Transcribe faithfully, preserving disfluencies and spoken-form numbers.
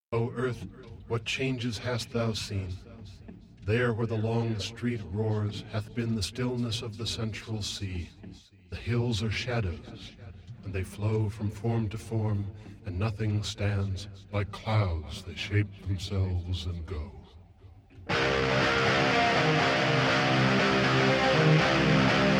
O earth, what changes hast thou seen? There where the long street roars hath been the stillness of the central sea. The hills are shadows, and they flow from form to form, and nothing stands. Like clouds they shape themselves and go. Thank you.